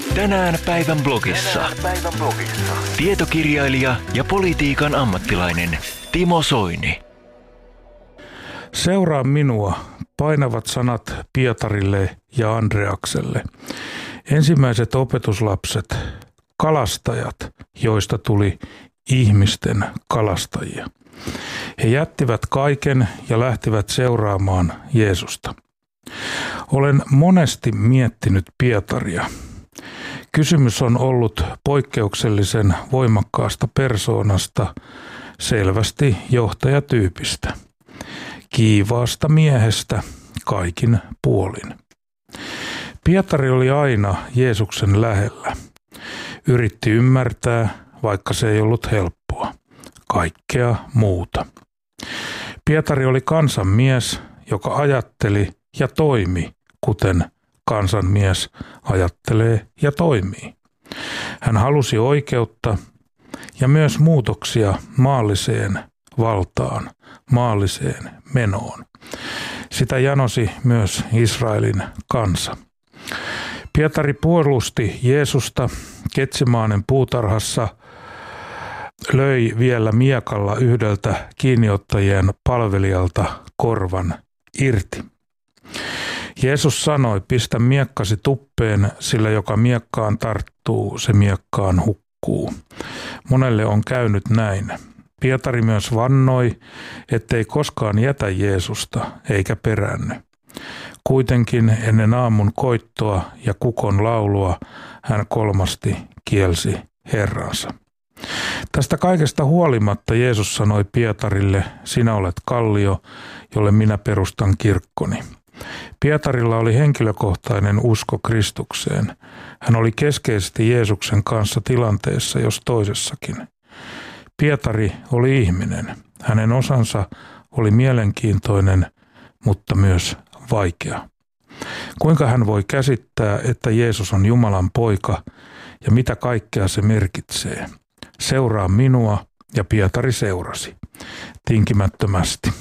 Tänään päivän blogissa. Tietokirjailija ja politiikan ammattilainen Timo Soini. Seuraa minua, painavat sanat Pietarille ja Andreakselle. Ensimmäiset opetuslapset, kalastajat, joista tuli ihmisten kalastajia. He jättivät kaiken ja lähtivät seuraamaan Jeesusta. Olen monesti miettinyt Pietaria. Kysymys on ollut poikkeuksellisen voimakkaasta persoonasta, selvästi johtajatyypistä, kiivaasta miehestä kaikin puolin. Pietari oli aina Jeesuksen lähellä. Yritti ymmärtää, vaikka se ei ollut helppoa, kaikkea muuta. Pietari oli kansanmies, joka ajatteli ja toimi, kuten kansanmies ajattelee ja toimii. Hän halusi oikeutta ja myös muutoksia maalliseen valtaan, maalliseen menoon. Sitä janosi myös Israelin kansa. Pietari puolusti Jeesusta Getsemaanen puutarhassa, löi vielä miekalla yhdeltä kiinniottajien palvelijalta korvan irti. Jeesus sanoi, pistä miekkasi tuppeen, sillä joka miekkaan tarttuu, se miekkaan hukkuu. Monelle on käynyt näin. Pietari myös vannoi, ettei koskaan jätä Jeesusta eikä peräänny. Kuitenkin ennen aamun koittoa ja kukon laulua hän kolmasti kielsi Herransa. Tästä kaikesta huolimatta Jeesus sanoi Pietarille, sinä olet kallio, jolle minä perustan kirkkoni. Pietarilla oli henkilökohtainen usko Kristukseen. Hän oli keskeisesti Jeesuksen kanssa tilanteessa, jos toisessakin. Pietari oli ihminen. Hänen osansa oli mielenkiintoinen, mutta myös vaikea. Kuinka hän voi käsittää, että Jeesus on Jumalan poika ja mitä kaikkea se merkitsee? Seuraa minua, ja Pietari seurasi tinkimättömästi.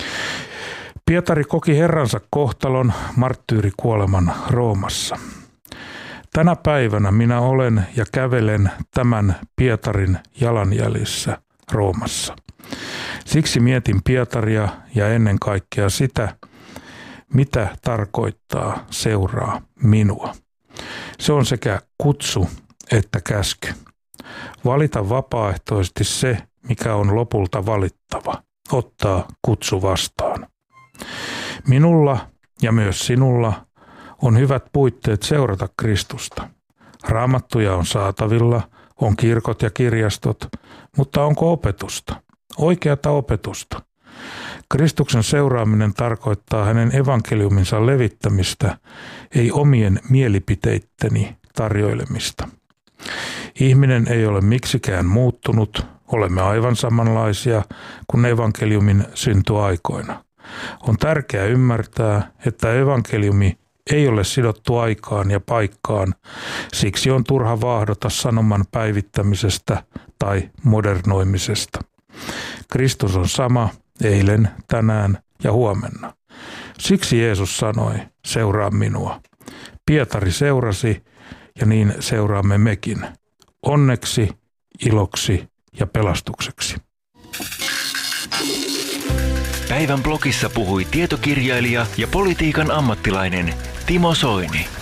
Pietari koki Herransa kohtalon, marttyyrikuoleman Roomassa. Tänä päivänä minä olen ja kävelen tämän Pietarin jalanjäljissä Roomassa. Siksi mietin Pietaria ja ennen kaikkea sitä, mitä tarkoittaa seuraa minua. Se on sekä kutsu että käsky. Valita vapaaehtoisesti se, mikä on lopulta valittava. Ottaa kutsu vastaan. Minulla ja myös sinulla on hyvät puitteet seurata Kristusta. Raamattuja on saatavilla, on kirkot ja kirjastot, mutta onko opetusta? Oikeata opetusta. Kristuksen seuraaminen tarkoittaa hänen evankeliuminsa levittämistä, ei omien mielipiteitteni tarjoilemista. Ihminen ei ole miksikään muuttunut, olemme aivan samanlaisia kuin evankeliumin syntyaikoina. On tärkeää ymmärtää, että evankeliumi ei ole sidottu aikaan ja paikkaan, siksi on turha vaahdota sanoman päivittämisestä tai modernoimisesta. Kristus on sama eilen, tänään ja huomenna. Siksi Jeesus sanoi, seuraa minua. Pietari seurasi ja niin seuraamme mekin. Onneksi, iloksi ja pelastukseksi. Päivän blogissa puhui tietokirjailija ja politiikan ammattilainen Timo Soini.